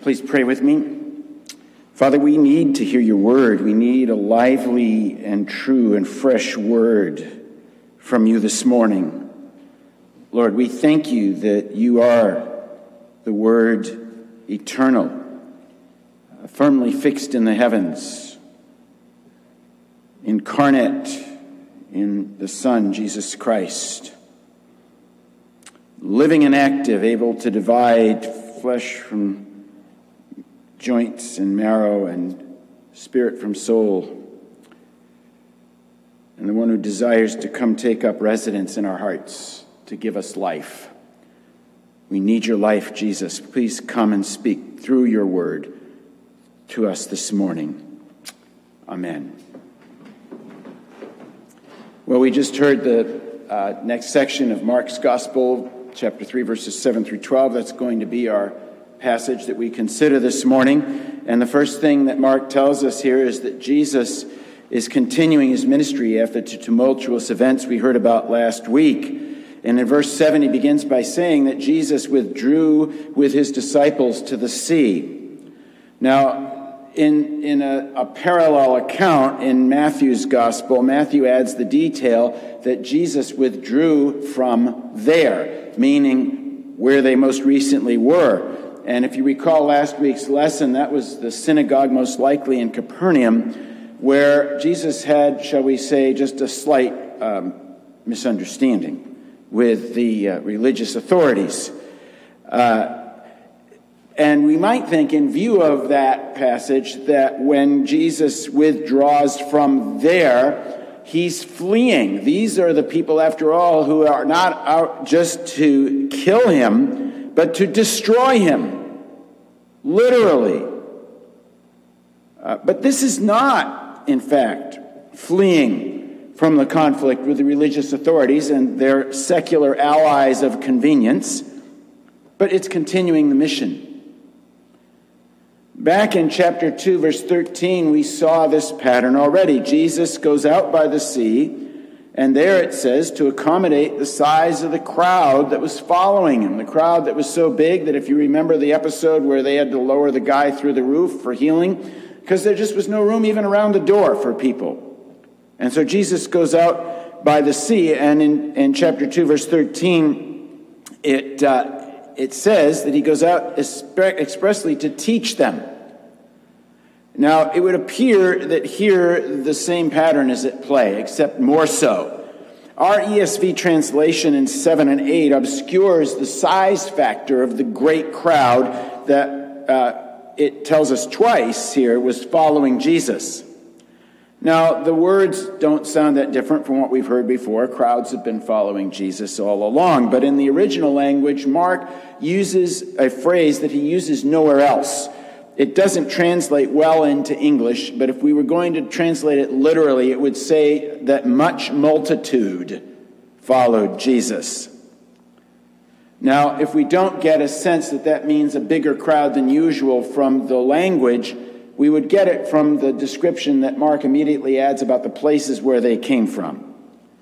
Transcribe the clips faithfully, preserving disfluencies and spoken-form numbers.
Please pray with me. Father, we need to hear your word. We need a lively and true and fresh word from you this morning. Lord, we thank you that you are the word eternal, firmly fixed in the heavens, incarnate in the Son, Jesus Christ, living and active, able to divide flesh from joints and marrow and spirit from soul, and the one who desires to come take up residence in our hearts to give us life. We need your life, Jesus. Please come and speak through your word to us this morning. Amen. Well, we just heard the uh, next section of Mark's Gospel, chapter three, verses seven through twelve. That's going to be our passage that we consider this morning. And the first thing that Mark tells us here is that Jesus is continuing his ministry after the tumultuous events we heard about last week. And in verse seven, he begins by saying that Jesus withdrew with his disciples to the sea. Now, in, in a, a parallel account in Matthew's gospel, Matthew adds the detail that Jesus withdrew from there, meaning where they most recently were. And if you recall last week's lesson, that was the synagogue most likely in Capernaum, where Jesus had, shall we say, just a slight um, misunderstanding with the uh, religious authorities. Uh, and we might think, in view of that passage, that when Jesus withdraws from there, he's fleeing. These are the people, after all, who are not out just to kill him, but to destroy him, literally. Uh, but this is not, in fact, fleeing from the conflict with the religious authorities and their secular allies of convenience, but it's continuing the mission. Back in chapter two, verse thirteen, we saw this pattern already. Jesus goes out by the sea, and there it says, to accommodate the size of the crowd that was following him. The crowd that was so big that if you remember the episode where they had to lower the guy through the roof for healing, because there just was no room even around the door for people. And so Jesus goes out by the sea, and in, in chapter two, verse thirteen, it, uh, it says that he goes out expressly to teach them. Now, it would appear that here the same pattern is at play, except more so. Our E S V translation in seven and eight obscures the size factor of the great crowd that uh, it tells us twice here was following Jesus. Now, the words don't sound that different from what we've heard before. Crowds have been following Jesus all along. But in the original language, Mark uses a phrase that he uses nowhere else. It doesn't translate well into English, but if we were going to translate it literally, it would say that much multitude followed Jesus. Now, if we don't get a sense that that means a bigger crowd than usual from the language, we would get it from the description that Mark immediately adds about the places where they came from.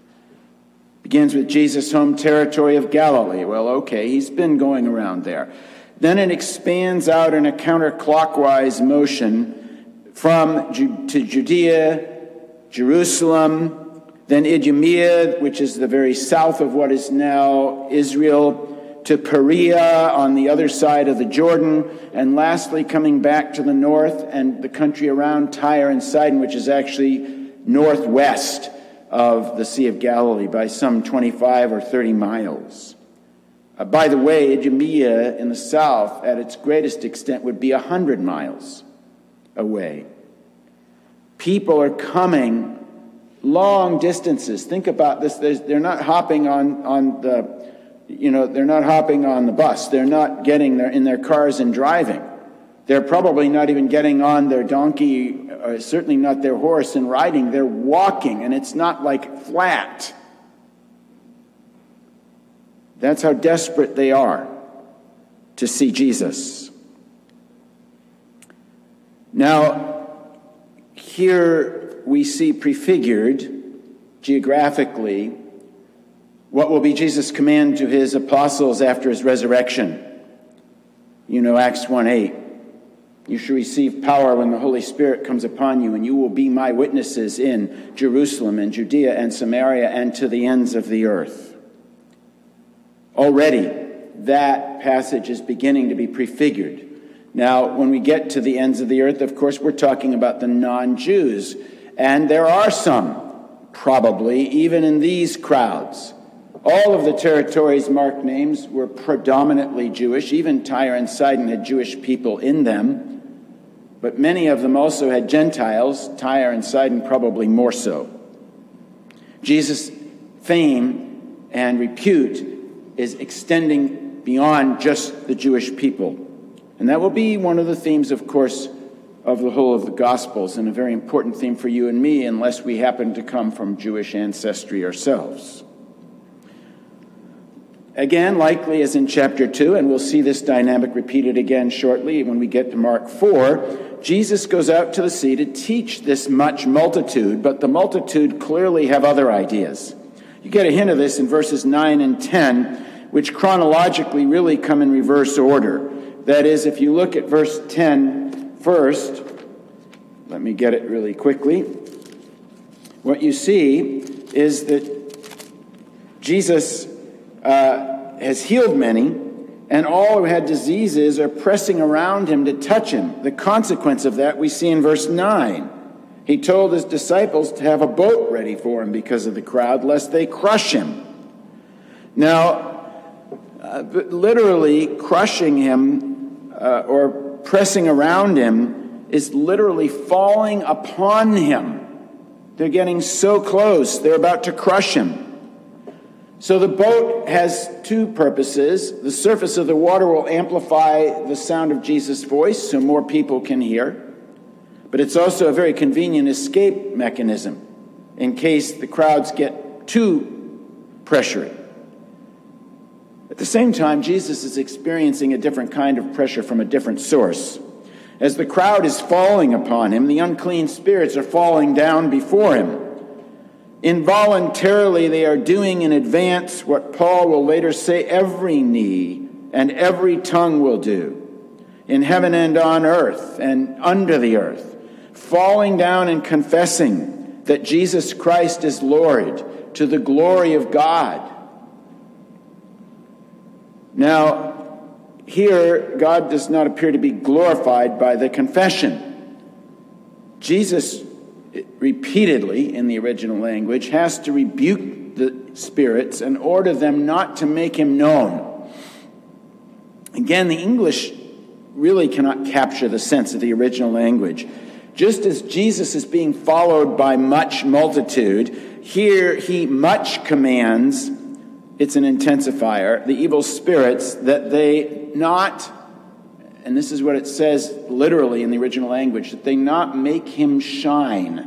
Begins with Jesus' home territory of Galilee. Well, okay, he's been going around there. Then it expands out in a counterclockwise motion from Ju- to Judea, Jerusalem, then Idumea, which is the very south of what is now Israel, to Perea on the other side of the Jordan, and lastly coming back to the north and the country around Tyre and Sidon, which is actually northwest of the Sea of Galilee by some twenty-five or thirty miles. Uh, by the way, Idumea in the south, at its greatest extent, would be one hundred miles away. People are coming long distances. Think about this. There's, they're not hopping on, on the, you know, they're not hopping on the bus. They're not getting there in their cars and driving. They're probably not even getting on their donkey, or certainly not their horse and riding. They're walking, and it's not like flat. That's how desperate they are to see Jesus. Now, here we see prefigured geographically what will be Jesus' command to his apostles after his resurrection. You know, Acts one eight. You shall receive power when the Holy Spirit comes upon you, and you will be my witnesses in Jerusalem and Judea and Samaria and to the ends of the earth. Already, that passage is beginning to be prefigured. Now, when we get to the ends of the earth, of course, we're talking about the non-Jews. And there are some, probably, even in these crowds. All of the territories Mark names were predominantly Jewish. Even Tyre and Sidon had Jewish people in them. But many of them also had Gentiles, Tyre and Sidon probably more so. Jesus' fame and repute is extending beyond just the Jewish people. And that will be one of the themes, of course, of the whole of the Gospels, and a very important theme for you and me, unless we happen to come from Jewish ancestry ourselves. Again, likely as in chapter two, and we'll see this dynamic repeated again shortly when we get to Mark four, Jesus goes out to the sea to teach this much multitude, but the multitude clearly have other ideas. You get a hint of this in verses nine and ten, which chronologically really come in reverse order. That is, if you look at verse ten first, let me get it really quickly. What you see is that Jesus uh, has healed many, and all who had diseases are pressing around him to touch him. The consequence of that we see in verse nine. He told his disciples to have a boat ready for him because of the crowd, lest they crush him. Now, uh, literally crushing him uh, or pressing around him is literally falling upon him. They're getting so close, they're about to crush him. So the boat has two purposes. The surface of the water will amplify the sound of Jesus' voice so more people can hear. But it's also a very convenient escape mechanism in case the crowds get too pressured. At the same time, Jesus is experiencing a different kind of pressure from a different source. As the crowd is falling upon him, the unclean spirits are falling down before him. Involuntarily, they are doing in advance what Paul will later say every knee and every tongue will do, in heaven and on earth and under the earth, falling down and confessing that Jesus Christ is Lord to the glory of God. Now, here, God does not appear to be glorified by the confession. Jesus repeatedly, in the original language, has to rebuke the spirits and order them not to make him known. Again, the English really cannot capture the sense of the original language. Just as Jesus is being followed by much multitude, here he much commands, it's an intensifier, the evil spirits that they not, and this is what it says literally in the original language, that they not make him shine.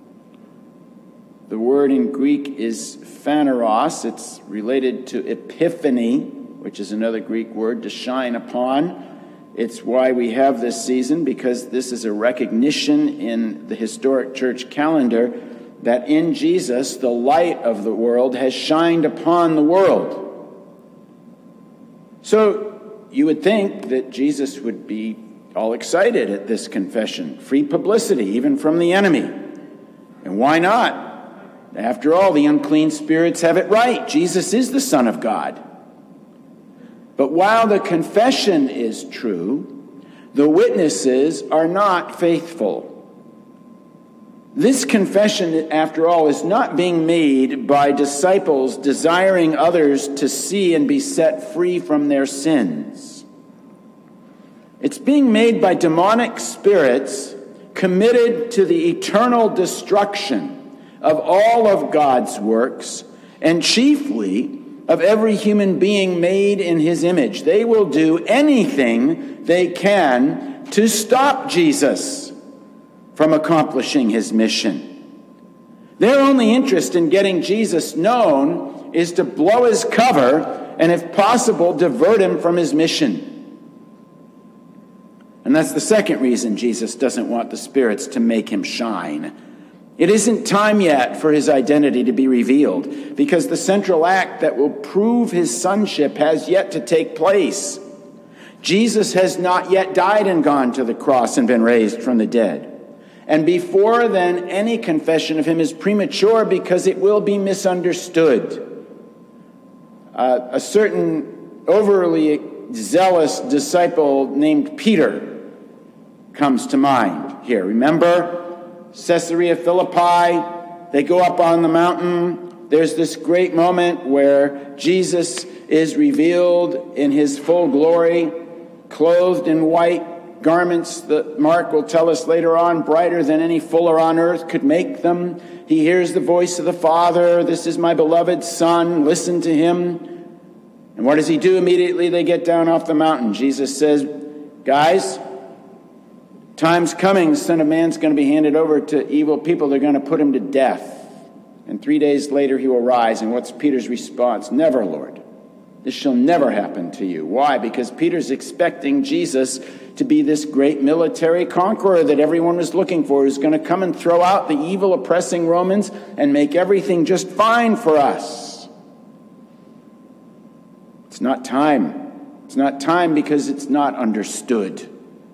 The word in Greek is phaneros. It's related to epiphany, which is another Greek word, to shine upon. It's why we have this season, because this is a recognition in the historic church calendar that in Jesus, the light of the world has shined upon the world. So you would think that Jesus would be all excited at this confession. Free publicity, even from the enemy. And why not? After all, the unclean spirits have it right. Jesus is the Son of God. But while the confession is true, the witnesses are not faithful. This confession, after all, is not being made by disciples desiring others to see and be set free from their sins. It's being made by demonic spirits committed to the eternal destruction of all of God's works, and chiefly of every human being made in his image. They will do anything they can to stop Jesus from accomplishing his mission. Their only interest in getting Jesus known is to blow his cover and, if possible, divert him from his mission. And that's the second reason Jesus doesn't want the spirits to make him shine. It isn't time yet for his identity to be revealed, because the central act that will prove his sonship has yet to take place. Jesus has not yet died and gone to the cross and been raised from the dead. And before then, any confession of him is premature because it will be misunderstood. Uh, a certain overly zealous disciple named Peter comes to mind here. Remember, Caesarea Philippi, they go up on the mountain. There's this great moment where Jesus is revealed in his full glory, clothed in white garments that Mark will tell us later on, brighter than any fuller on earth could make them. He hears the voice of the Father. This is my beloved Son. Listen to him. And what does he do? Immediately they get down off the mountain. Jesus says, guys, time's coming. The Son of Man's going to be handed over to evil people. They're going to put him to death. And three days later he will rise. And what's Peter's response? Never, Lord. This shall never happen to you. Why? Because Peter's expecting Jesus to be this great military conqueror that everyone was looking for, who's going to come and throw out the evil, oppressing Romans and make everything just fine for us. It's not time. It's not time because it's not understood.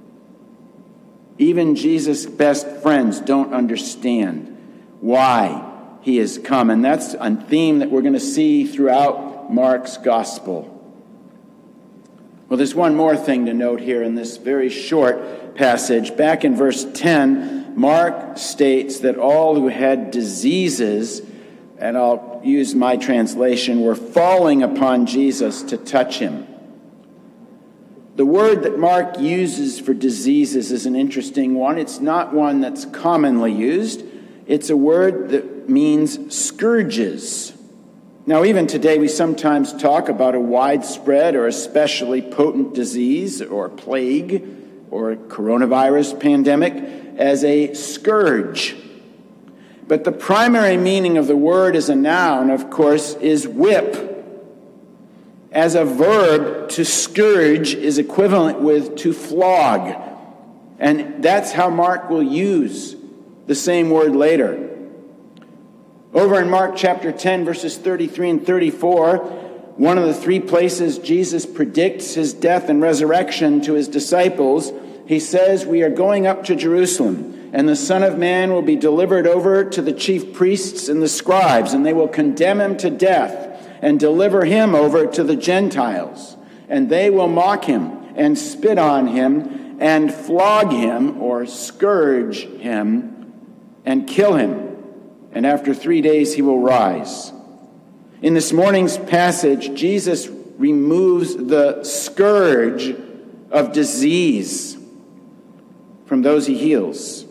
Even Jesus' best friends don't understand why he has come. And that's a theme that we're going to see throughout Mark's gospel. Well, there's one more thing to note here in this very short passage. Back in verse ten, Mark states that all who had diseases, and I'll use my translation, were falling upon Jesus to touch him. The word that Mark uses for diseases is an interesting one. It's not one that's commonly used. It's a word that means scourges. Now, even today, we sometimes talk about a widespread or especially potent disease or plague or a coronavirus pandemic as a scourge. But the primary meaning of the word as a noun, of course, is whip. As a verb, to scourge is equivalent with to flog. And that's how Mark will use the same word later. Over in Mark chapter ten, verses thirty-three and thirty-four, one of the three places Jesus predicts his death and resurrection to his disciples, he says, we are going up to Jerusalem, and the Son of Man will be delivered over to the chief priests and the scribes, and they will condemn him to death and deliver him over to the Gentiles. And they will mock him and spit on him and flog him or scourge him and kill him. And after three days he will rise. In this morning's passage, Jesus removes the scourge of disease from those he heals.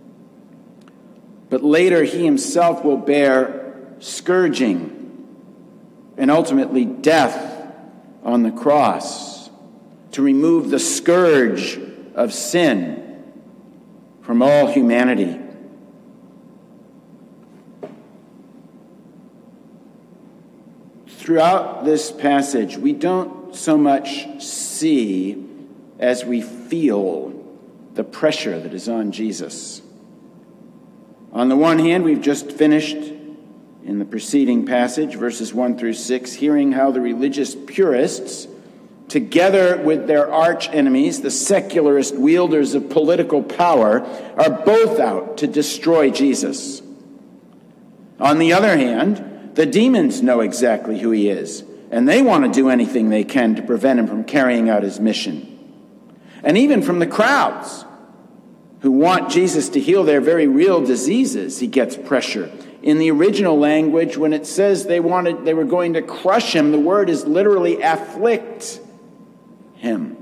But later he himself will bear scourging and ultimately death on the cross to remove the scourge of sin from all humanity. Throughout this passage, we don't so much see as we feel the pressure that is on Jesus. On the one hand, we've just finished in the preceding passage, verses one through six, hearing how the religious purists, together with their arch enemies, the secularist wielders of political power, are both out to destroy Jesus. On the other hand, the demons know exactly who he is, and they want to do anything they can to prevent him from carrying out his mission. And even from the crowds who want Jesus to heal their very real diseases, he gets pressure. In the original language, when it says they wanted, they were going to crush him, the word is literally afflict him.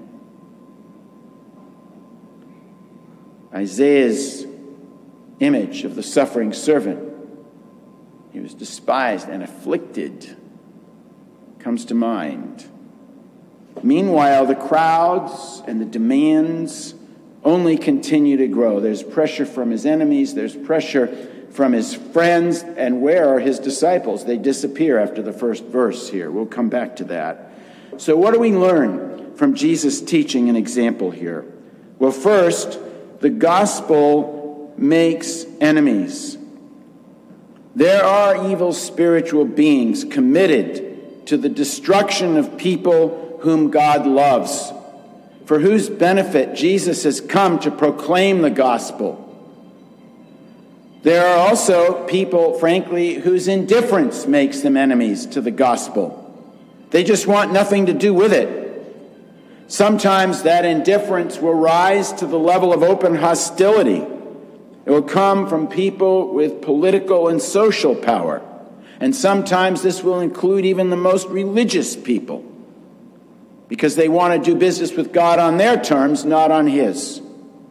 Isaiah's image of the suffering servant, he was despised and afflicted, comes to mind. Meanwhile, the crowds and the demands only continue to grow. There's pressure from his enemies, there's pressure from his friends, and where are his disciples? They disappear after the first verse here. We'll come back to that. So what do we learn from Jesus' teaching and example here? Well, first, the gospel makes enemies. There are evil spiritual beings committed to the destruction of people whom God loves. for whose benefit Jesus has come to proclaim the gospel. There are also people, frankly, whose indifference makes them enemies to the gospel. They just want nothing to do with it. Sometimes that indifference will rise to the level of open hostility. It will come from people with political and social power. And sometimes this will include even the most religious people, because they want to do business with God on their terms, not on his.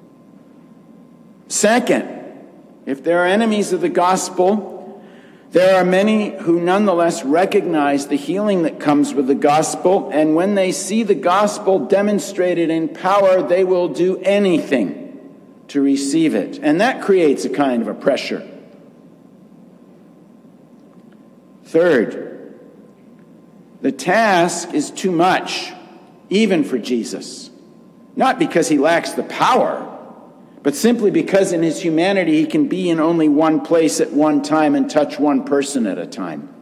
Second, if there are enemies of the gospel, there are many who nonetheless recognize the healing that comes with the gospel, and when they see the gospel demonstrated in power, they will do anything to receive it. And that creates a kind of a pressure. Third, the task is too much, even for Jesus. Not because he lacks the power, but simply because in his humanity he can be in only one place at one time and touch one person at a time.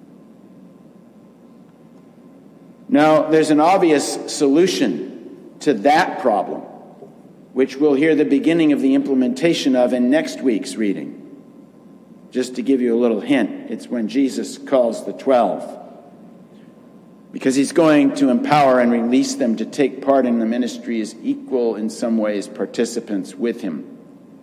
Now, there's an obvious solution to that problem, which we'll hear the beginning of the implementation of in next week's reading. Just to give you a little hint, it's when Jesus calls the twelve, because he's going to empower and release them to take part in the ministry as equal, in some ways, participants with him.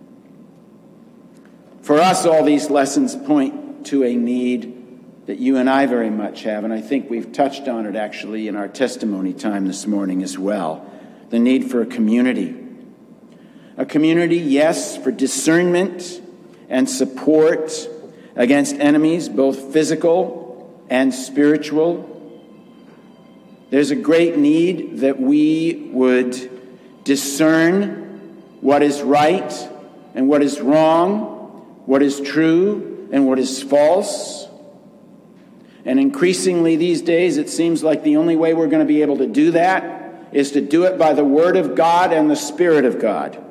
For us, all these lessons point to a need that you and I very much have, and I think we've touched on it actually in our testimony time this morning as well. The need for a community. A community, yes, for discernment and support against enemies, both physical and spiritual. There's a great need that we would discern what is right and what is wrong, what is true and what is false. And increasingly these days, it seems like the only way we're going to be able to do that is to do it by the Word of God and the Spirit of God.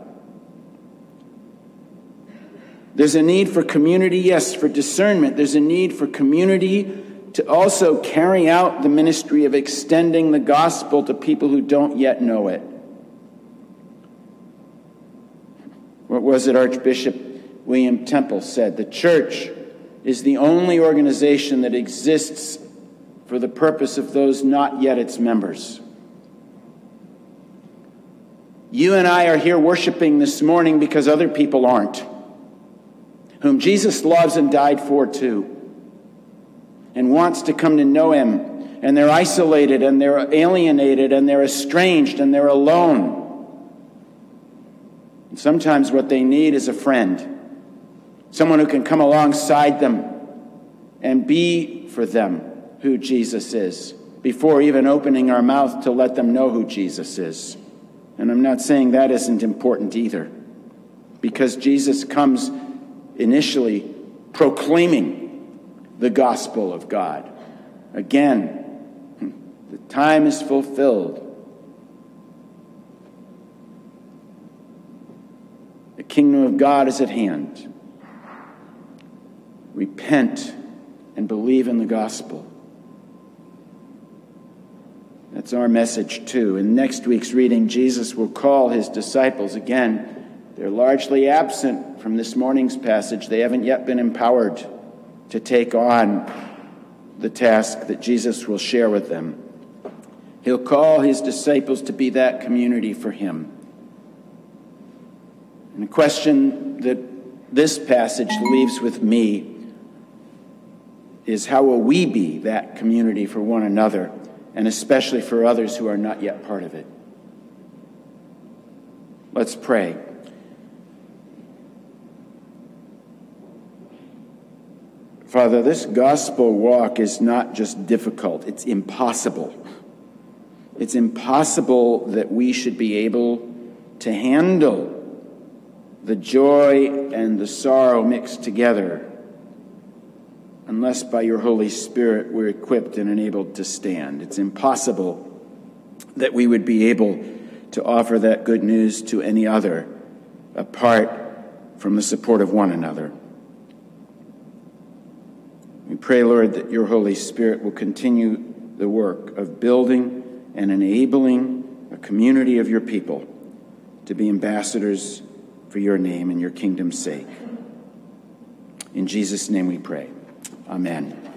There's a need for community, yes, for discernment. There's a need for community to also carry out the ministry of extending the gospel to people who don't yet know it. What was it Archbishop William Temple said? The church is the only organization that exists for the purpose of those not yet its members. You and I are here worshiping this morning because other people aren't, whom Jesus loves and died for too, and wants to come to know him, and they're isolated, and they're alienated, and they're estranged, and they're alone. And sometimes what they need is a friend, someone who can come alongside them and be for them who Jesus is, before even opening our mouth to let them know who Jesus is. And I'm not saying that isn't important either, because Jesus comes initially proclaiming the gospel of God. Again, the time is fulfilled. The kingdom of God is at hand. Repent and believe in the gospel. That's our message too. In next week's reading, Jesus will call his disciples again. They're largely absent from this morning's passage. They haven't yet been empowered to take on the task that Jesus will share with them. He'll call his disciples to be that community for him. And the question that this passage leaves with me is, how will we be that community for one another, and especially for others who are not yet part of it? Let's pray. Father, this gospel walk is not just difficult, it's impossible. It's impossible that we should be able to handle the joy and the sorrow mixed together unless by your Holy Spirit we're equipped and enabled to stand. It's impossible that we would be able to offer that good news to any other apart from the support of one another. We pray, Lord, that your Holy Spirit will continue the work of building and enabling a community of your people, to be ambassadors for your name and your kingdom's sake. In Jesus' name we pray. Amen.